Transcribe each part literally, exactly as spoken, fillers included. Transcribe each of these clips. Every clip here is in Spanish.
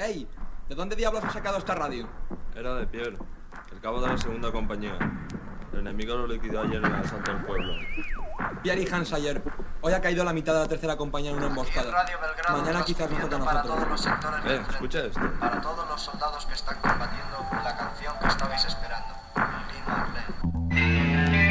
¡Ey! ¿De dónde diablos has sacado esta radio? Era de Pierre, el cabo de la segunda compañía. El enemigo lo liquidó ayer en el asalto al pueblo. Pierre y Hans ayer. Hoy ha caído la mitad de la tercera compañía en una emboscada. Mañana quizás nos toque a nosotros. Para todos los sectores Eh, escucha esto. Para todos los soldados que están combatiendo, la canción que estabais esperando. Lynn Marley.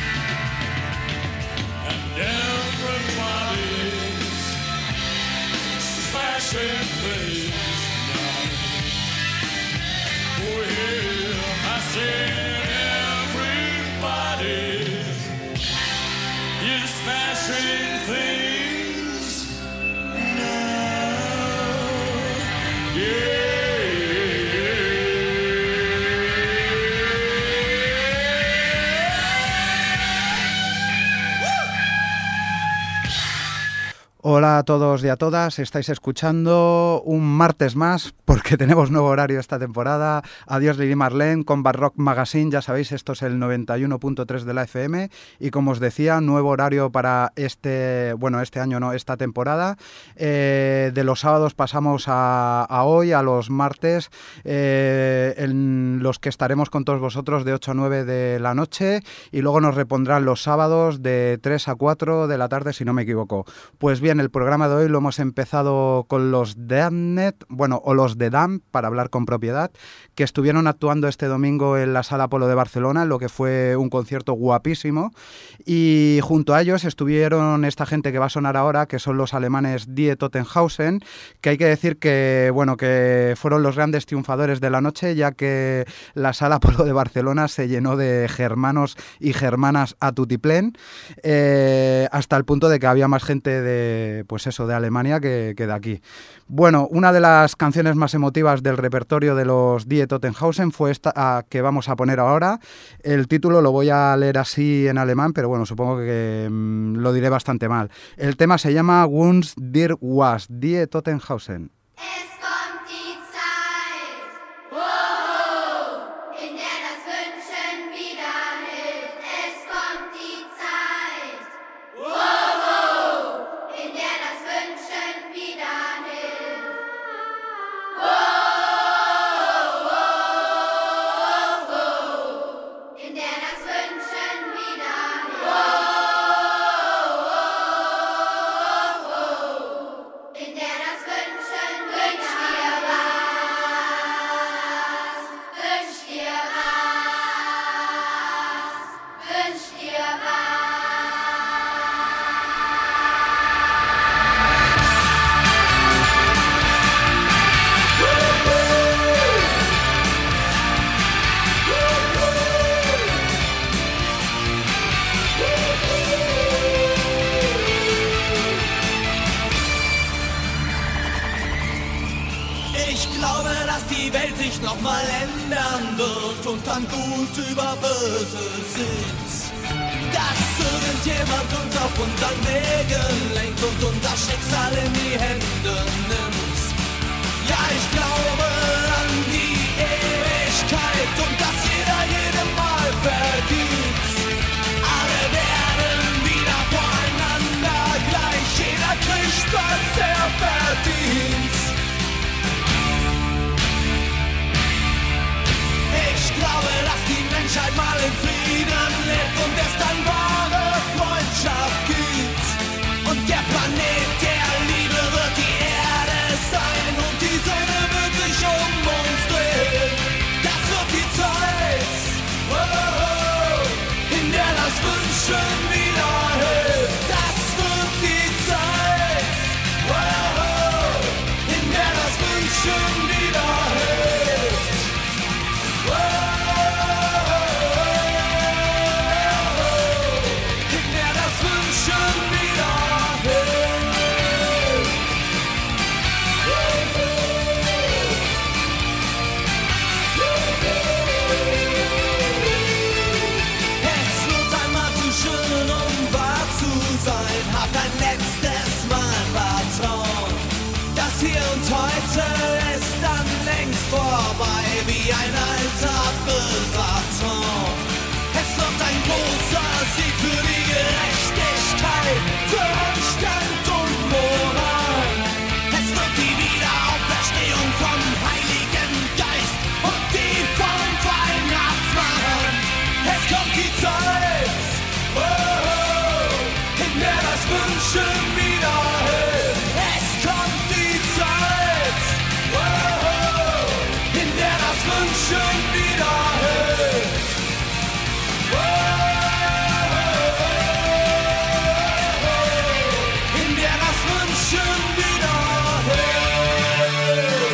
And everybody's Hola a todos y a todas, estáis escuchando un martes más porque tenemos nuevo horario esta temporada. Adiós Lili Marlene con Bad Rock Magazine, ya sabéis, esto es el noventa y uno punto tres de la F M y como os decía, nuevo horario para este, bueno, este año no, esta temporada. Eh, de los sábados pasamos a, a hoy, a los martes, eh, en los que estaremos con todos vosotros de ocho a nueve de la noche y luego nos repondrán los sábados de tres a cuatro de la tarde, si no me equivoco. Pues bien, el programa de hoy lo hemos empezado con los Damned, bueno, o los de Damned, para hablar con propiedad, que estuvieron actuando este domingo en la Sala Apolo de Barcelona, lo que fue un concierto guapísimo, y junto a ellos estuvieron esta gente que va a sonar ahora, que son los alemanes Die Totenhausen, que hay que decir que, bueno, que fueron los grandes triunfadores de la noche, ya que la Sala Apolo de Barcelona se llenó de germanos y germanas a tutiplén, eh, hasta el punto de que había más gente de pues eso, de Alemania que, que de aquí. Bueno, una de las canciones más emotivas del repertorio de los Die Totenhausen fue esta a, que vamos a poner ahora. El título lo voy a leer así en alemán, pero bueno, supongo que mmm, lo diré bastante mal. El tema se llama Wunsch dir was, Die Totenhausen. Nochmal ändern wird und dann gut über Böse sitzt. Dass irgendjemand uns auf unseren Wegen lenkt und unser Schicksal in die Hände nimmt. Ja, ich glaube an die Ewigkeit und dass jeder jedem Mal vergibt. Alle werden wieder voreinander gleich, jeder kriegt, was er verdient. Ich glaube, dass die Menschheit mal in Frieden lebt und es dann wahre Freundschaft gibt. Und der Planet der Liebe wird die Erde sein und die Sonne wird sich um uns drehen. Das wird die Zeit, oh, oh, in der das Wünschen wieder hält. Das wird die Zeit, oh, oh, in der das Wünschen wieder hält. Heute ist dann längst vorbei, wie ein alter böser Traum. Es wird ein großer Sieg für die Gerechtigkeit, für Anstand und Moral. Es wird die Wiederauferstehung vom Heiligen Geist und die vom Weihnachtsmann. Es kommt die Zeit, oh, oh, in der das Wünschen wieder hält. Es kommt die Zeit, oh, oh, in der das Wünschen wieder hält. Oh, oh, oh, in der das Wünschen wieder hält.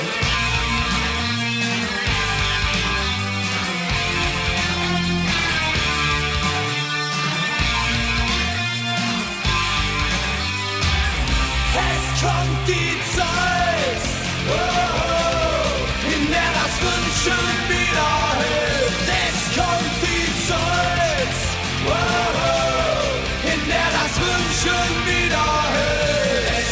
Es kommt die Zeit, oh, oh, in der das Wünschen wieder hält. Es kommt die Zeit, oh, oh, in der das Wünschen wieder hält.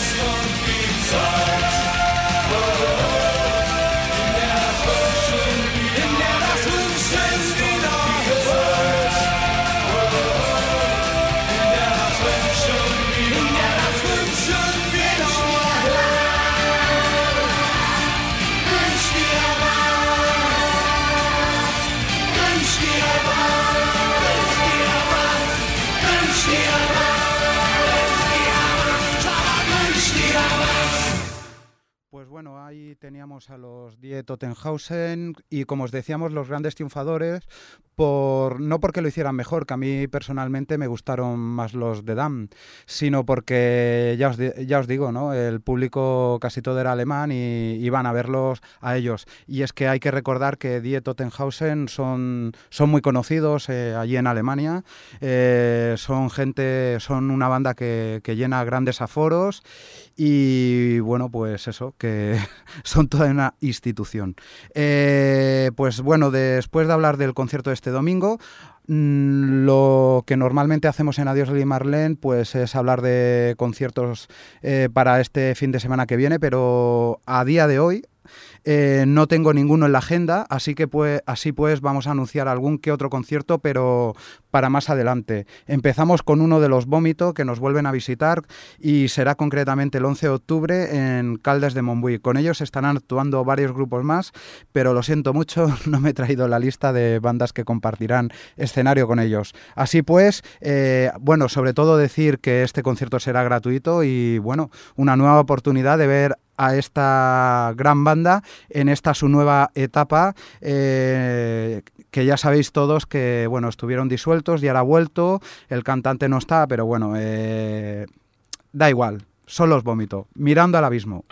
Pues bueno, ahí teníamos a los Die Totenhausen y, como os decíamos, los grandes triunfadores, por no porque lo hicieran mejor, que a mí personalmente me gustaron más los de Damm, sino porque, ya os, ya os digo, ¿no? El público casi todo era alemán y iban a verlos a ellos. Y es que hay que recordar que Die Totenhausen son, son muy conocidos eh, allí en Alemania, eh, son gente, son una banda que, que llena grandes aforos y, bueno, pues eso, que son toda una institución. Eh, pues bueno, después de hablar del concierto de este domingo, mmm, lo que normalmente hacemos en Adiós Lili Marlene pues es hablar de conciertos eh, para este fin de semana que viene, pero a día de hoy Eh, no tengo ninguno en la agenda, así que pues, así pues vamos a anunciar algún que otro concierto, pero para más adelante. Empezamos con uno de los Vómito, que nos vuelven a visitar, y será concretamente el once de octubre en Caldes de Montbui. Con ellos estarán actuando varios grupos más, pero lo siento mucho, no me he traído la lista de bandas que compartirán escenario con ellos. Así pues, eh, bueno, sobre todo decir que este concierto será gratuito y, bueno, una nueva oportunidad de ver a esta gran banda en esta su nueva etapa, eh, que ya sabéis todos que, bueno, estuvieron disueltos y ahora ha vuelto, el cantante no está, pero bueno, eh, da igual, son los Vómito, Mirando al abismo.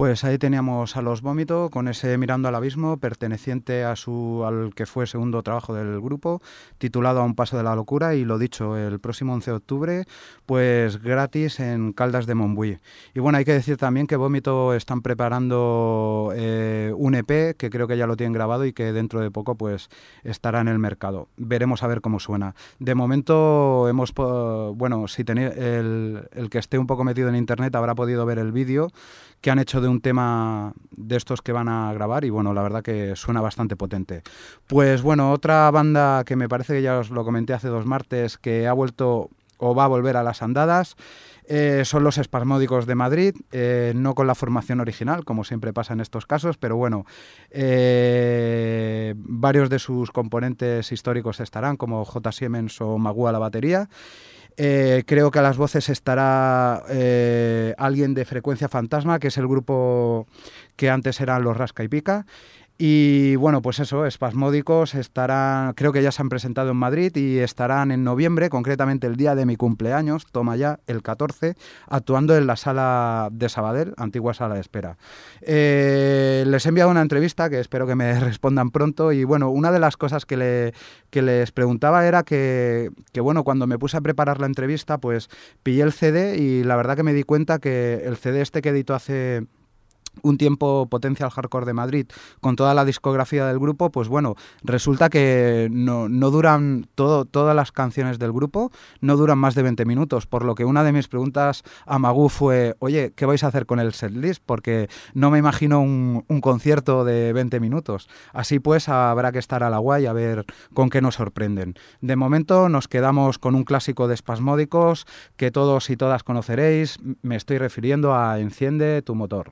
Pues ahí teníamos a Los Vómito con ese Mirando al Abismo, perteneciente a su al que fue segundo trabajo del grupo, titulado A un paso de la locura, y lo dicho, el próximo once de octubre, pues gratis en Caldas de Montbui. Y bueno, hay que decir también que Vómito están preparando eh, un E P, que creo que ya lo tienen grabado y que dentro de poco pues estará en el mercado. Veremos a ver cómo suena. De momento hemos, bueno, si tenéis el, el que esté un poco metido en internet habrá podido ver el vídeo que han hecho de un tema de estos que van a grabar y bueno, la verdad que suena bastante potente. Pues bueno, otra banda que me parece que ya os lo comenté hace dos martes, que ha vuelto o va a volver a las andadas, eh, son los Espasmódicos de Madrid, eh, no con la formación original, como siempre pasa en estos casos, pero bueno, eh, varios de sus componentes históricos estarán, como J. Siemens o Magú a la batería. Eh, creo que a las voces estará eh, alguien de Frecuencia Fantasma, que es el grupo que antes eran los Rasca y Pica. Y bueno, pues eso, Espasmódicos estarán, creo que ya se han presentado en Madrid y estarán en noviembre, concretamente el día de mi cumpleaños, toma ya, el catorce, actuando en la sala de Sabadell, antigua sala de espera. Eh, les he enviado una entrevista que espero que me respondan pronto y bueno, una de las cosas que, le, que les preguntaba era que, que bueno, cuando me puse a preparar la entrevista, pues pillé el C D y la verdad que me di cuenta que el C D este que editó hace un tiempo, Potencial Hardcore de Madrid, con toda la discografía del grupo, pues bueno, resulta que no, no duran, todo, todas las canciones del grupo no duran más de veinte minutos, por lo que una de mis preguntas a Magú fue, oye, ¿qué vais a hacer con el setlist? Porque no me imagino un, un concierto de veinte minutos. Así pues, habrá que estar a la guay a ver con qué nos sorprenden. De momento nos quedamos con un clásico de Espasmódicos que todos y todas conoceréis, me estoy refiriendo a Enciende tu motor.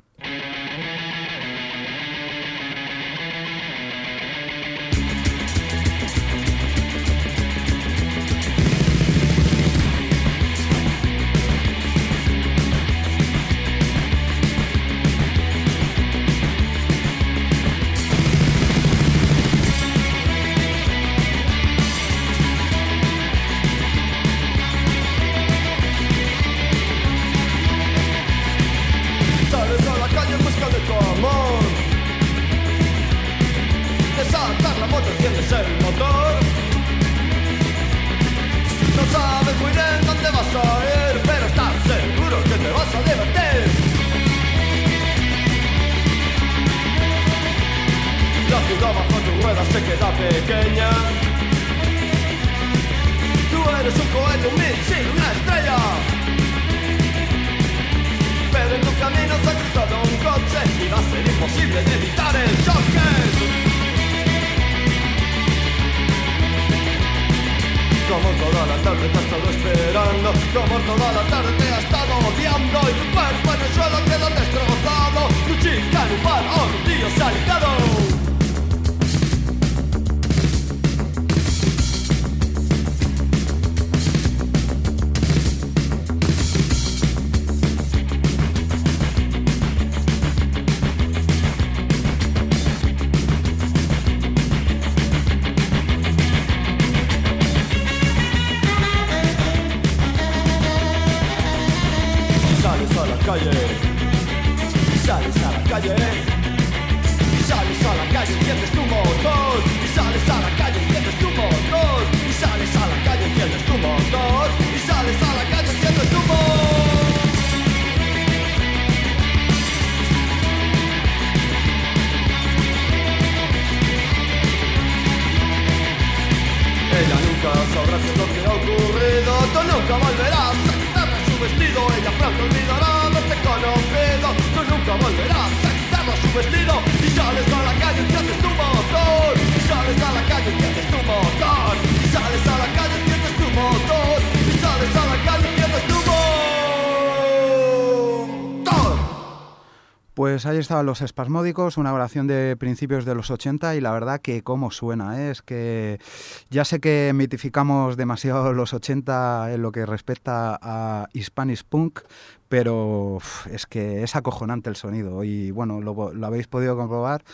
Pues ahí estaban los Espasmódicos, una oración de principios de los ochenta y la verdad que cómo suena, ¿eh? Es que ya sé que mitificamos demasiado los ochenta en lo que respecta a Hispanic Punk, pero uf, es que es acojonante el sonido y bueno, lo, lo habéis podido comprobar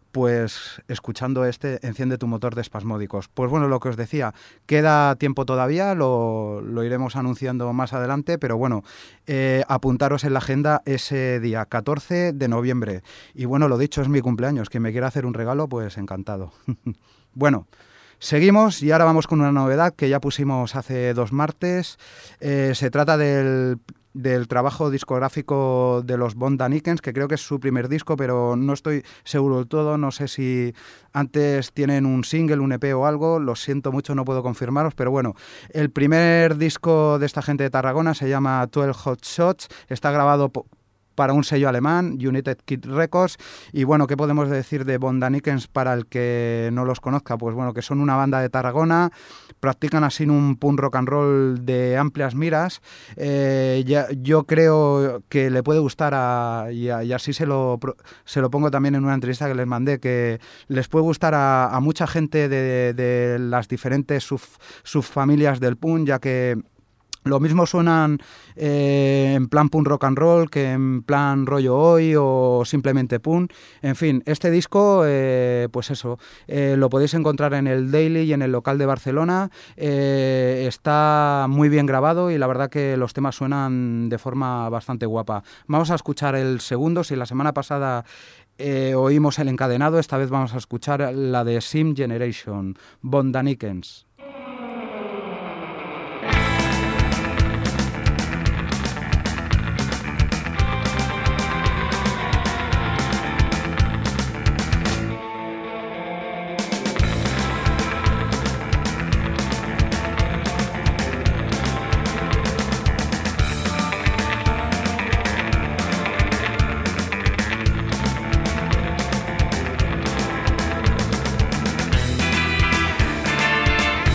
pues escuchando este Enciende tu motor de Espasmódicos. Pues bueno, lo que os decía, queda tiempo todavía, lo, lo iremos anunciando más adelante, pero bueno, eh, apuntaros en la agenda ese día, catorce de noviembre. Y bueno, lo dicho, es mi cumpleaños, quien me quiera hacer un regalo, pues encantado. Bueno, seguimos y ahora vamos con una novedad que ya pusimos hace dos martes. Eh, se trata del... del trabajo discográfico de los Von Daniken, que creo que es su primer disco, pero no estoy seguro del todo, no sé si antes tienen un single, un E P o algo, lo siento mucho, no puedo confirmaros, pero bueno, el primer disco de esta gente de Tarragona se llama twelve Hot Shots, está grabado para un sello alemán, United Kid Records, y bueno, ¿qué podemos decir de Von Daniken para el que no los conozca? Pues bueno, que son una banda de Tarragona, practican así un punk rock and roll de amplias miras, eh, ya, yo creo que le puede gustar, a, y, a, y así se lo, se lo pongo también en una entrevista que les mandé, que les puede gustar a, a mucha gente de, de las diferentes sub, subfamilias del punk, ya que lo mismo suenan eh, en plan punk rock and roll que en plan rollo hoy o simplemente punk. En fin, este disco, eh, pues eso, eh, lo podéis encontrar en el Daily y en el local de Barcelona. Eh, está muy bien grabado y la verdad que los temas suenan de forma bastante guapa. Vamos a escuchar el segundo. Si la semana pasada eh, oímos el encadenado, esta vez vamos a escuchar la de Sim Generation, Von Daniken. Thank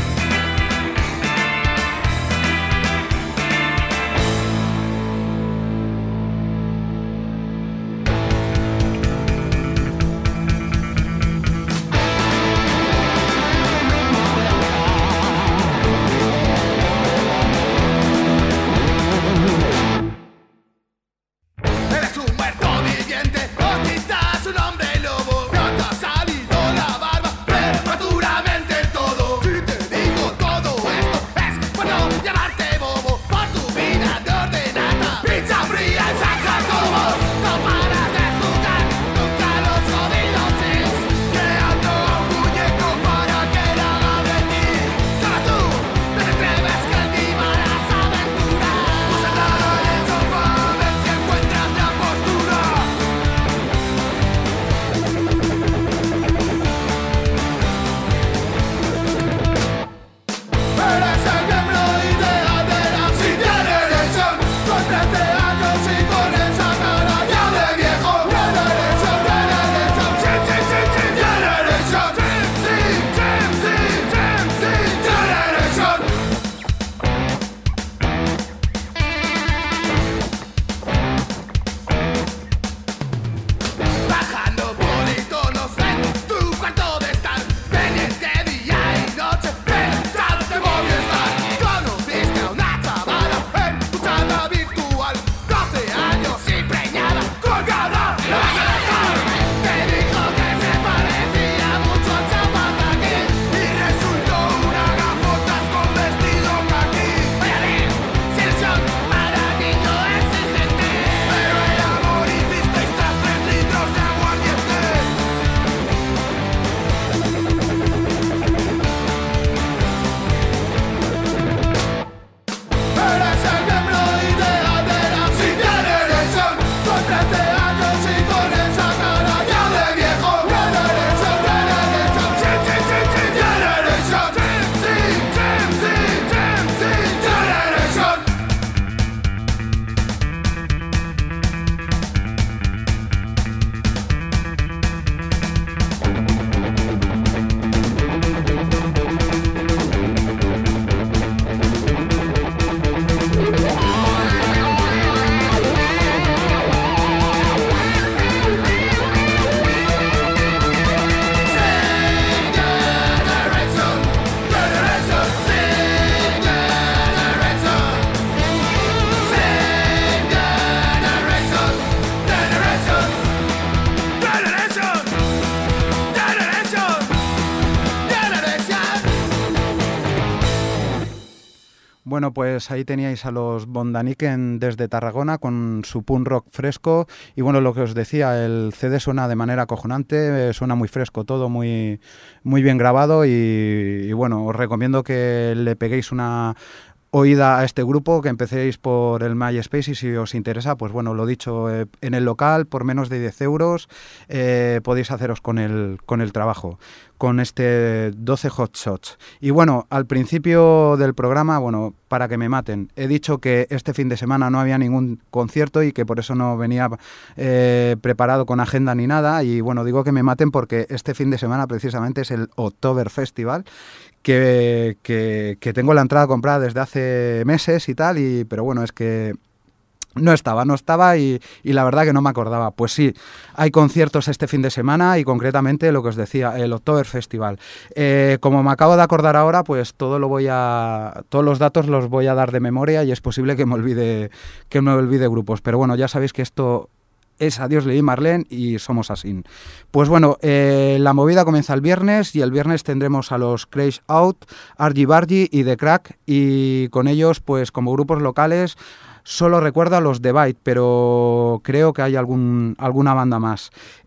Bueno, pues ahí teníais a los Bondaniken desde Tarragona con su punk rock fresco y bueno, lo que os decía, el C D suena de manera acojonante, eh, suena muy fresco todo, muy, muy bien grabado y, y bueno, os recomiendo que le peguéis una oída a este grupo, que empecéis por el MySpace y si os interesa, pues bueno, lo dicho, eh, en el local por menos de diez euros eh, podéis haceros con el, con el trabajo, con este doce Hot Shots. Y bueno, al principio del programa, bueno, para que me maten, he dicho que este fin de semana no había ningún concierto y que por eso no venía eh, preparado con agenda ni nada y bueno, digo que me maten porque este fin de semana precisamente es el Oktober Festival, Que, que, que tengo la entrada comprada desde hace meses y tal, y, pero bueno, es que no estaba, no estaba y, y la verdad que no me acordaba. Pues sí, hay conciertos este fin de semana y concretamente lo que os decía, el Oktober Festival. Eh, como me acabo de acordar ahora, pues todo lo voy a, todos los datos los voy a dar de memoria y es posible que me olvide, que me olvide grupos, pero bueno, ya sabéis que esto es Adiós Lili Marlene y somos así. Pues bueno, eh, la movida comienza el viernes y el viernes tendremos a los Crash Out, Argy Bargy y The Crack y con ellos, pues como grupos locales, solo recuerdo a los The Bite, pero creo que hay algún, alguna banda más.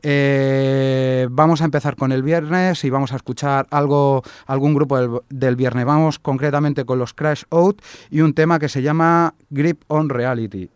Eh, vamos a empezar con el viernes y vamos a escuchar algo, algún grupo del, del viernes. Vamos concretamente con los Crash Out y un tema que se llama Grip on Reality.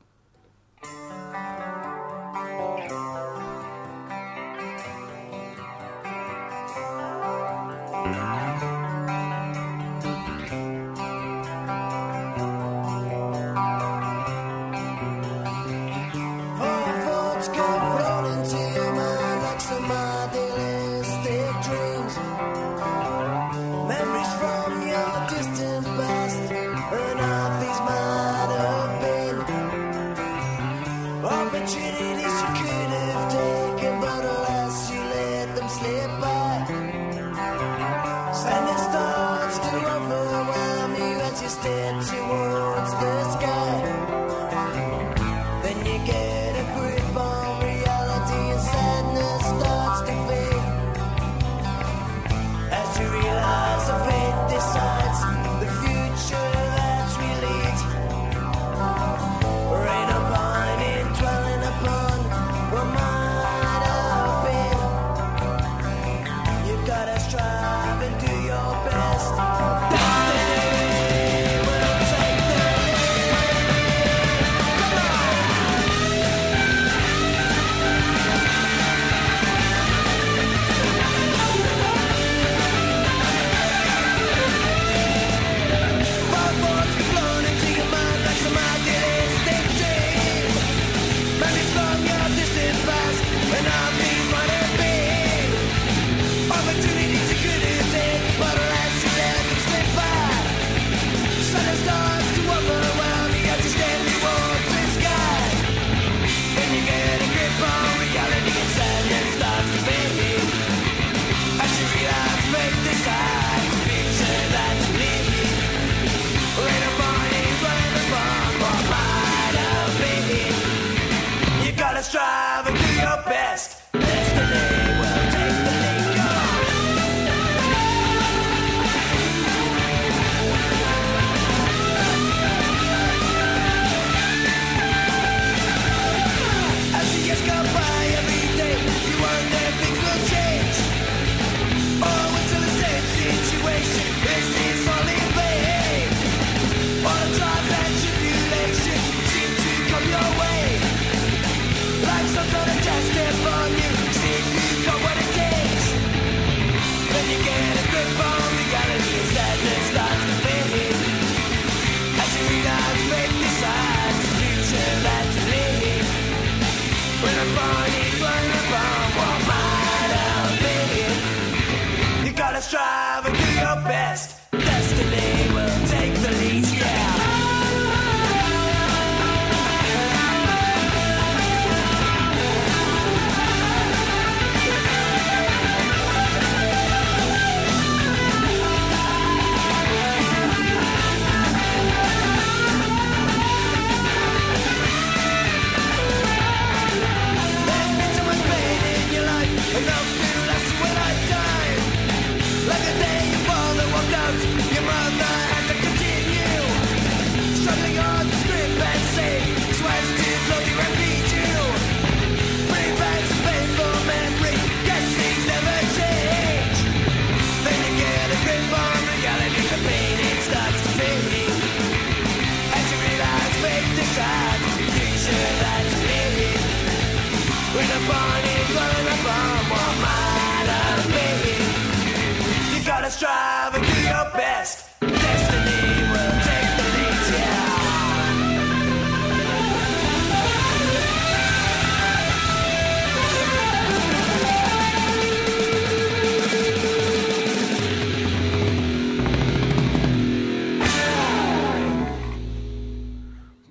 Strive and do your best. Destiny will take the lead.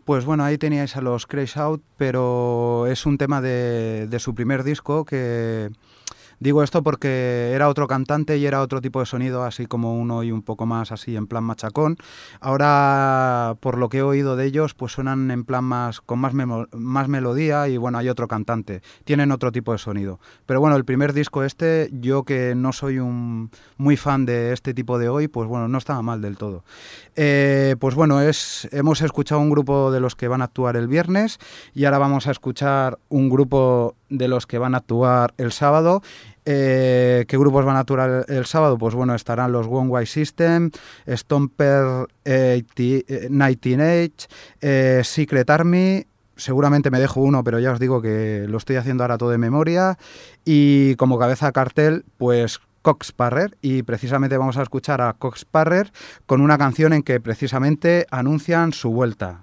Pues bueno, ahí teníais a los Crash Out, pero es un tema de, de su primer disco que... Digo esto porque era otro cantante y era otro tipo de sonido, así como uno y un poco más así en plan machacón. Ahora, por lo que he oído de ellos, pues suenan en plan más con más, memo, más melodía y bueno, hay otro cantante. Tienen otro tipo de sonido. Pero bueno, el primer disco este, yo que no soy un muy fan de este tipo de hoy, pues bueno, no estaba mal del todo. Eh, pues bueno, es, hemos escuchado un grupo de los que van a actuar el viernes y ahora vamos a escuchar un grupo de los que van a actuar el sábado. Eh, ¿Qué grupos van a actuar el, el sábado? Pues bueno, estarán los One Way System, Stomper diecinueve, eh, Secret Army, seguramente me dejo uno, pero ya os digo que lo estoy haciendo ahora todo de memoria, y como cabeza de cartel, pues Cock Sparrer, y precisamente vamos a escuchar a Cock Sparrer con una canción en que precisamente anuncian su vuelta.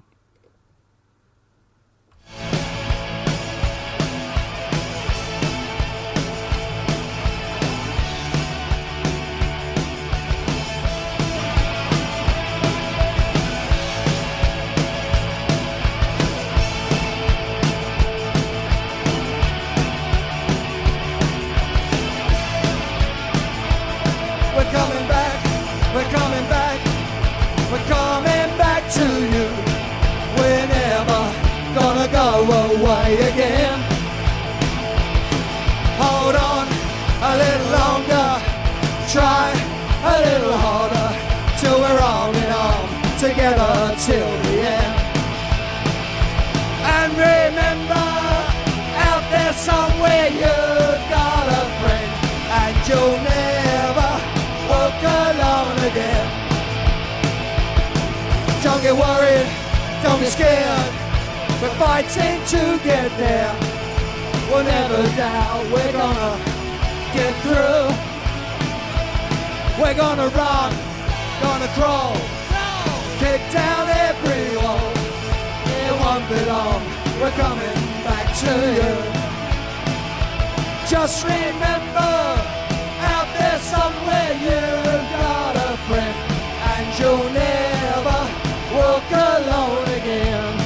Away again. Hold on a little longer, try a little harder, till we're arm in arm together till the end. And remember, out there somewhere you've got a friend, and you'll never walk alone again. Don't get worried, don't be scared, we're fighting to get there. We'll never doubt we're gonna get through. We're gonna run, gonna crawl, kick down every wall. It won't be long, we're coming back to you. Just remember, out there somewhere you've got a friend, and you'll never walk alone again.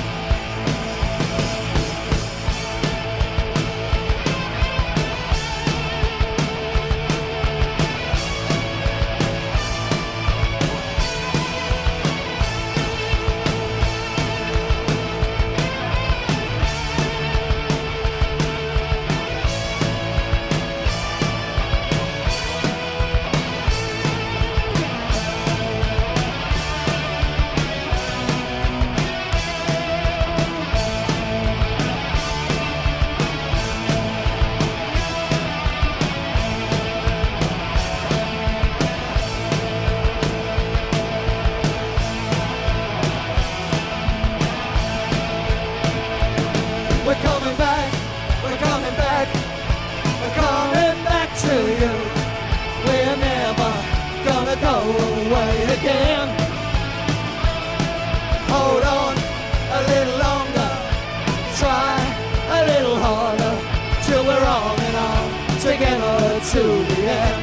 To the end.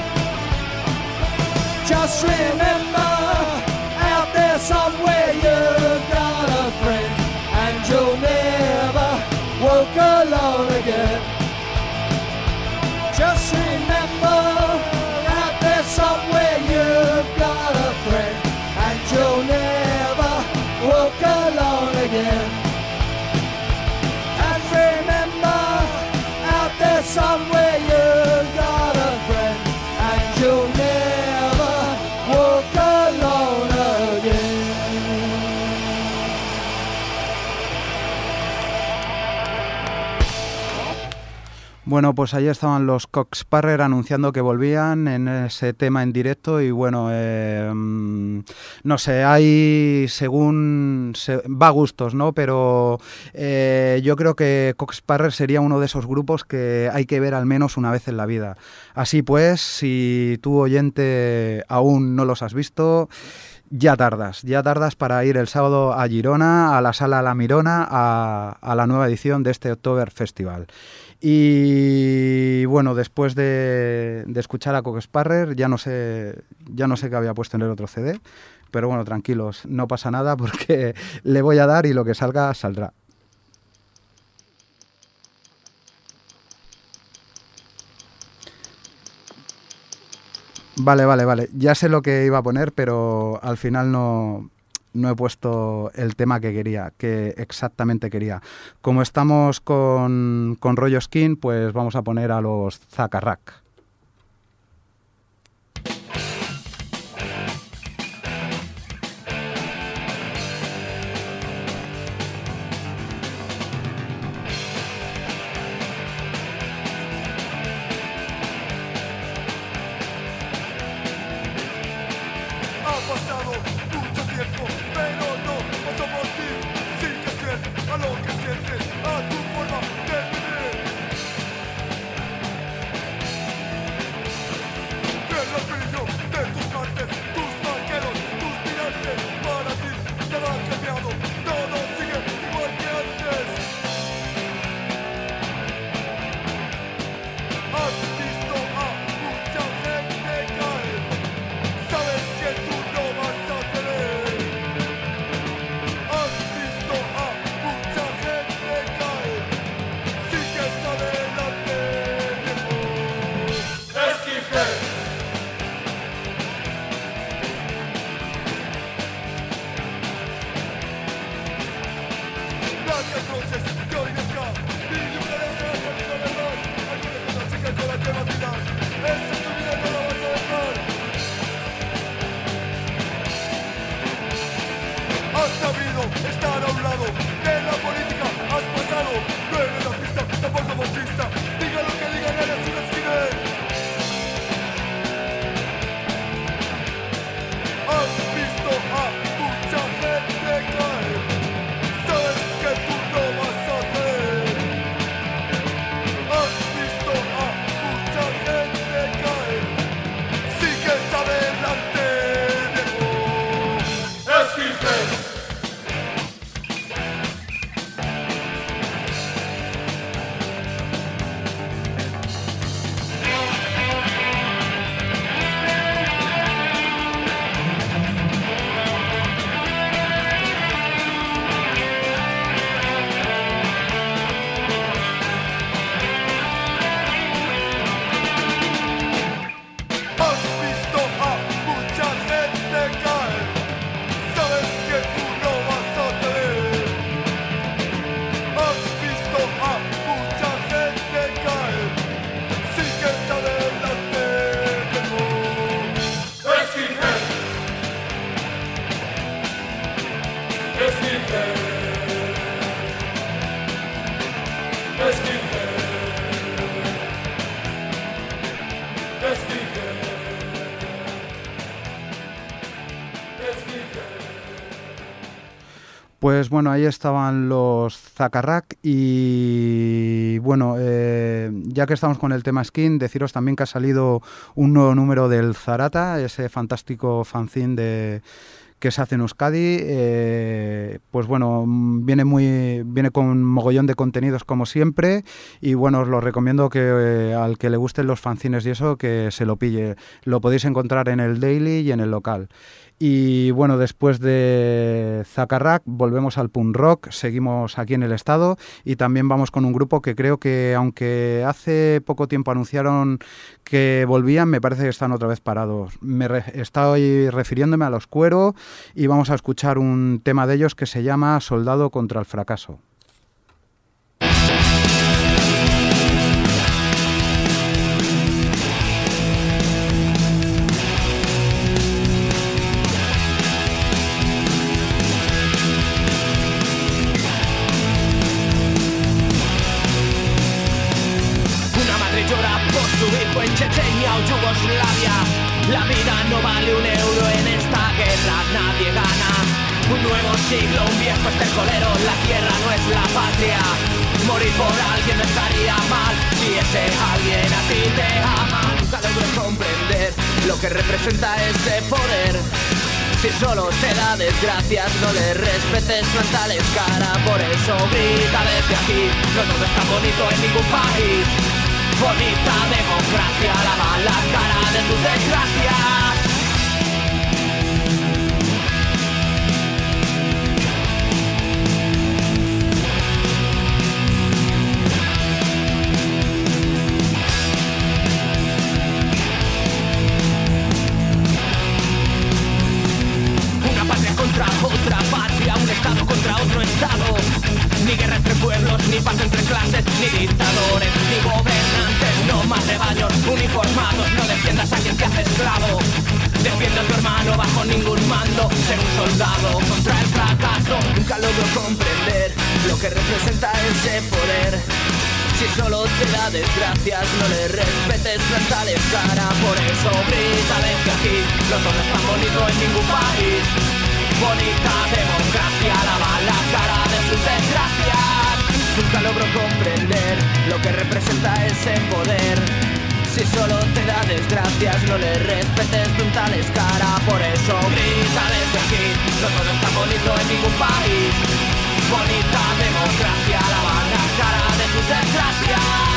Just remember, out there somewhere you've got a friend, and you'll never walk alone again. Just remember, out there somewhere you've got a friend, and you'll never walk alone again. And remember, out there somewhere you've got a friend, and you'll never walk alone again. Bueno, pues ahí estaban los Cock Sparrer anunciando que volvían en ese tema en directo y bueno, eh, no sé, hay según, se, va a gustos, ¿no? Pero eh, yo creo que Cock Sparrer sería uno de esos grupos que hay que ver al menos una vez en la vida. Así pues, si tú oyente aún no los has visto, ya tardas, ya tardas para ir el sábado a Girona, a la Sala La Mirona, a, a la nueva edición de este October Festival. Y bueno, después de, de escuchar a Cock Sparrer, ya no sé, ya no sé qué había puesto en el otro C D. Pero bueno, tranquilos, no pasa nada porque le voy a dar y lo que salga, saldrá. Vale, vale, vale. Ya sé lo que iba a poner, pero al final no, no he puesto el tema que quería, que exactamente quería. Como estamos con, con rollo skin, pues vamos a poner a los Zacarrac. Pues bueno, ahí estaban los Zacarrac y bueno, eh, ya que estamos con el tema skin, deciros también que ha salido un nuevo número del Zarata, ese fantástico fanzine de, que se hace en Euskadi. Eh, pues bueno, viene muy viene con mogollón de contenidos como siempre y bueno, os lo recomiendo que eh, al que le gusten los fanzines y eso, que se lo pille. Lo podéis encontrar en el Daily y en el local. Y bueno, después de Zacarrac volvemos al punk rock, seguimos aquí en el estado y también vamos con un grupo que creo que, aunque hace poco tiempo anunciaron que volvían, me parece que están otra vez parados. Me re- estoy refiriéndome a Los Cuero y vamos a escuchar un tema de ellos que se llama Soldado contra el fracaso. En Chechenia o Yugoslavia, la vida no vale un euro en esta guerra, nadie gana. Un nuevo siglo, un viejo estercolero, la tierra no es la patria. Morir por alguien no estaría mal, si ese alguien a ti te ama. Nunca logro comprender lo que representa ese poder. Si solo te da desgracias, no le respetes, plantales cara. Por eso grita desde aquí, no todo es tan bonito en ningún país. Bonita democracia, lava la cara de tus desgracias. ni paz entre clases, ni dictadores, ni gobernantes, no más rebaños uniformados. No defiendas a quien te hace esclavo. Defiende a tu hermano bajo ningún mando. Ser un soldado contra el fracaso. Nunca logro comprender lo que representa ese poder. Si solo te da desgracias, no le respetes, plantales cara. Por eso grítale que aquí no todo es tan bonito en ningún país. Bonita democracia lava la cara de sus desgracias. Nunca logro comprender lo que representa ese poder. Si solo te da desgracias, no le respetes, plantales cara. Por eso grítale que aquí no todo es tan bonito en ningún país. Bonita democracia lava la cara de tus desgracias.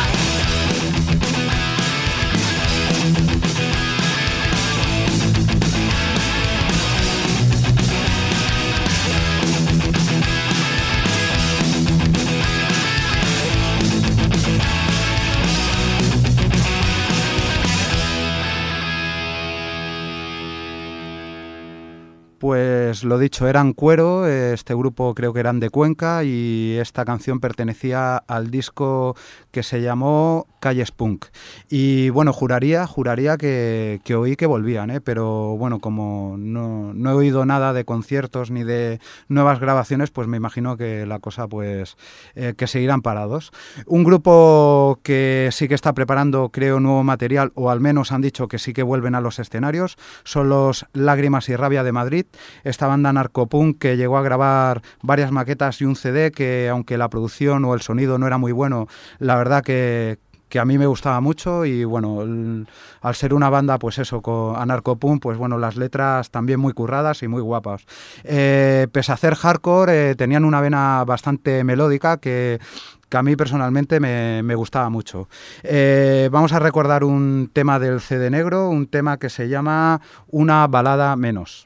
Pues lo dicho, eran Cuero, este grupo creo que eran de Cuenca y esta canción pertenecía al disco que se llamó Calles Punk. Y bueno, juraría, juraría que, que oí que volvían, ¿eh? Pero bueno, como no, no he oído nada de conciertos ni de nuevas grabaciones, pues me imagino que la cosa pues eh, que seguirán parados. Un grupo que sí que está preparando, creo, nuevo material, o al menos han dicho que sí que vuelven a los escenarios, son los Lágrimas y Rabia de Madrid. Esta banda narcopunk que llegó a grabar varias maquetas y un C D que, aunque la producción o el sonido no era muy bueno, la verdad que, que a mí me gustaba mucho. Y bueno, el, al ser una banda pues eso, con anarcopunk, pues bueno, las letras también muy curradas y muy guapas. Eh, pese a hacer hardcore, eh, tenían una vena bastante melódica que... que a mí personalmente me, me gustaba mucho. Eh, vamos a recordar un tema del C D negro, un tema que se llama Una balada menos.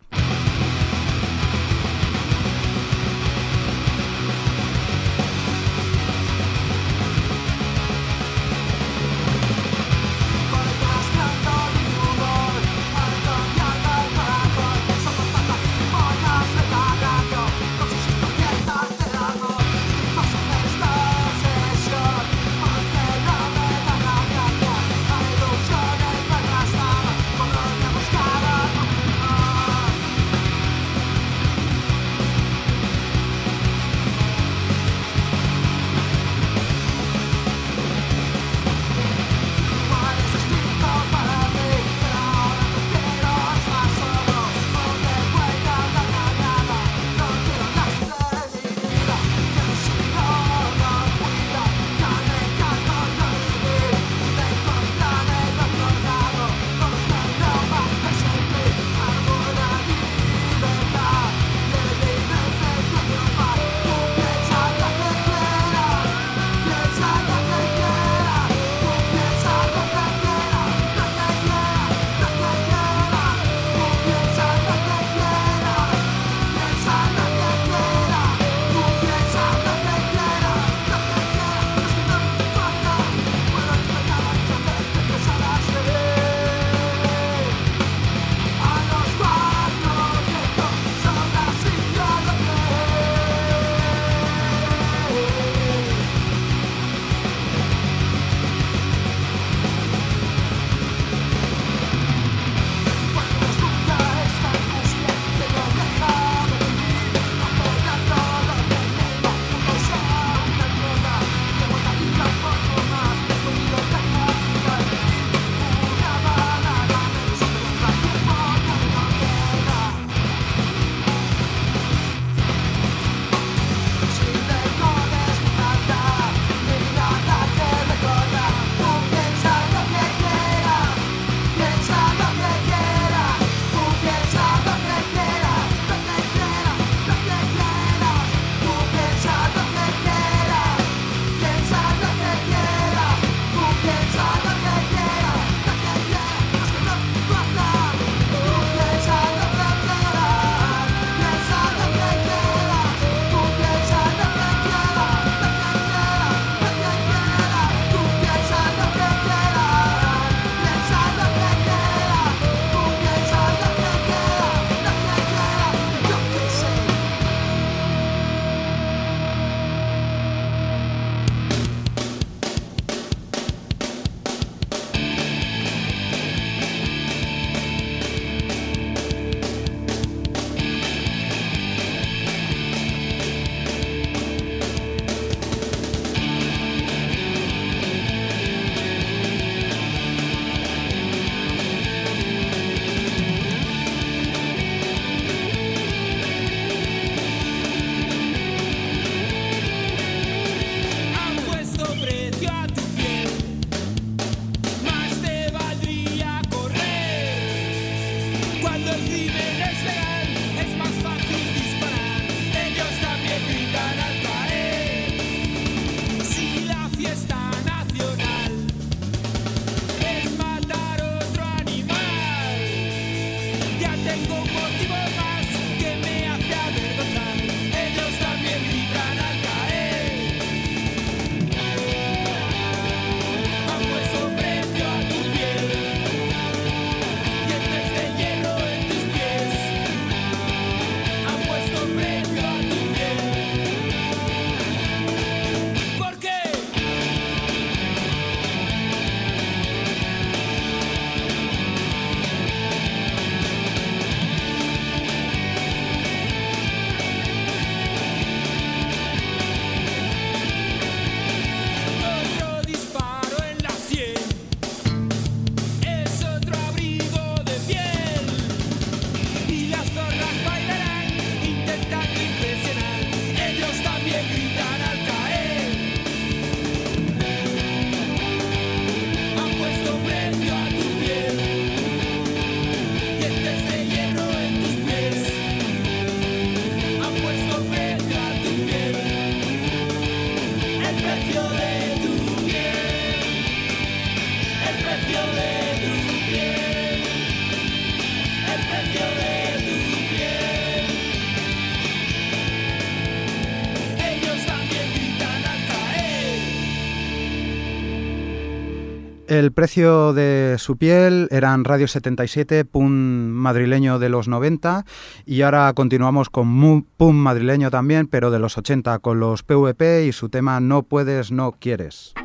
El precio de su piel eran Radio setenta y siete, punk madrileño de los noventa, y ahora continuamos con punk madrileño también, pero de los ochenta, con los P V P y su tema No puedes, no quieres.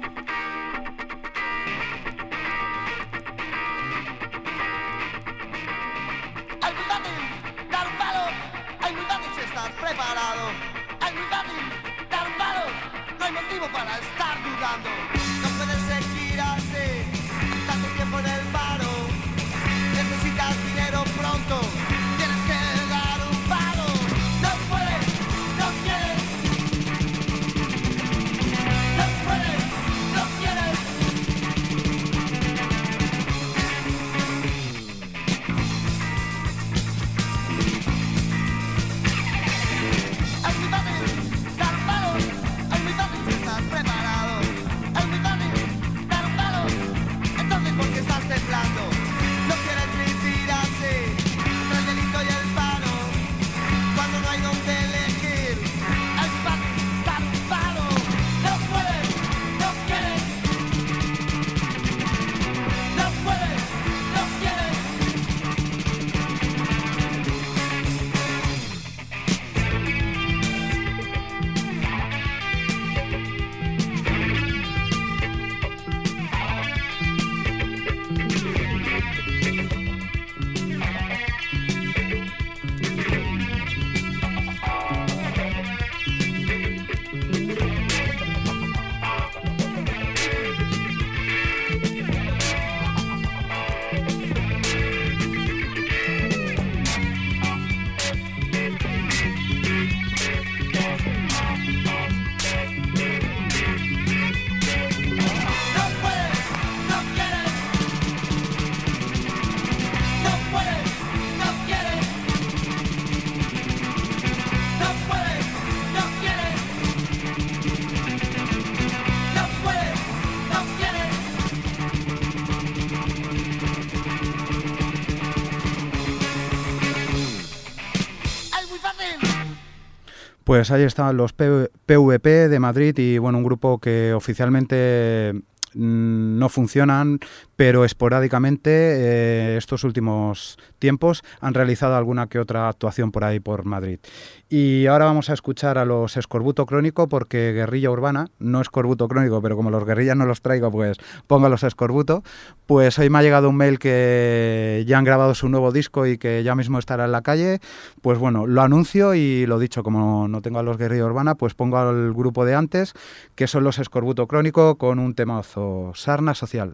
Pues ahí están los P V P de Madrid y bueno, un grupo que oficialmente mmm, no funcionan, pero esporádicamente eh, estos últimos tiempos han realizado alguna que otra actuación por ahí por Madrid. Y ahora vamos a escuchar a los Escorbuto Crónico, porque Guerrilla Urbana, no Escorbuto Crónico, pero como los guerrillas no los traigo, pues pongo los Escorbuto. Pues hoy me ha llegado un mail que ya han grabado su nuevo disco y que ya mismo estará en la calle. Pues bueno, lo anuncio y lo dicho, como no tengo a los Guerrilla Urbana, pues pongo al grupo de antes, que son los Escorbuto Crónico, con un temazo, Sarna Social.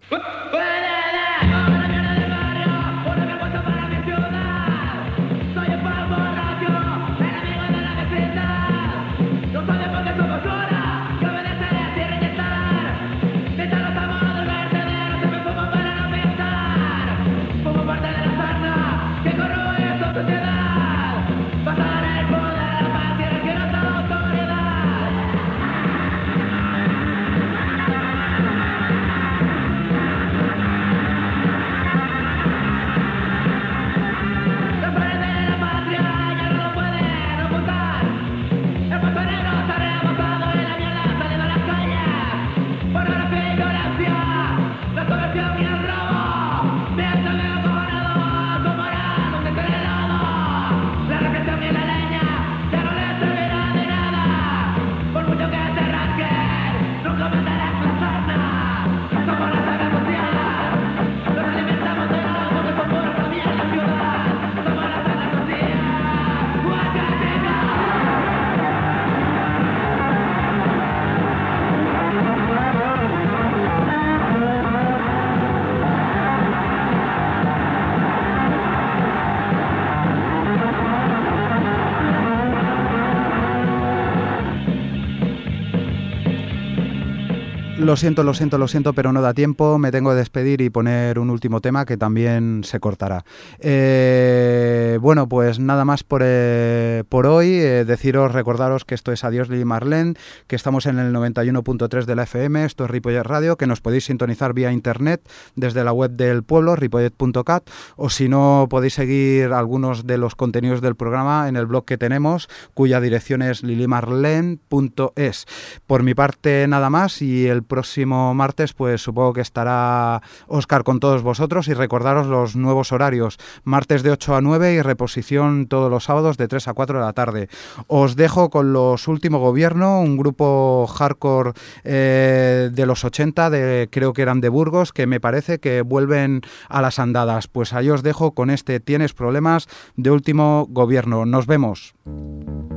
Lo siento, lo siento, lo siento, pero no da tiempo. Me tengo que despedir y poner un último tema que también se cortará. Eh, bueno, pues nada más por, eh, por hoy. Eh, deciros, recordaros que esto es Adiós Lili Marlene, que estamos en el noventa y uno punto tres de la F M, esto es Ripollet Radio, que nos podéis sintonizar vía internet desde la web del pueblo, ripollet punto cat, o si no, podéis seguir algunos de los contenidos del programa en el blog que tenemos, cuya dirección es lilimarlen punto es. Por mi parte, nada más, y el próximo martes pues supongo que estará Óscar con todos vosotros, y recordaros los nuevos horarios: martes de ocho a nueve y reposición todos los sábados de tres a cuatro de la tarde. Os dejo con Los Último Gobierno, un grupo hardcore eh, de los ochenta, de, creo que eran de Burgos, que me parece que vuelven a las andadas. Pues ahí os dejo con este Tienes Problemas de Último Gobierno. Nos vemos.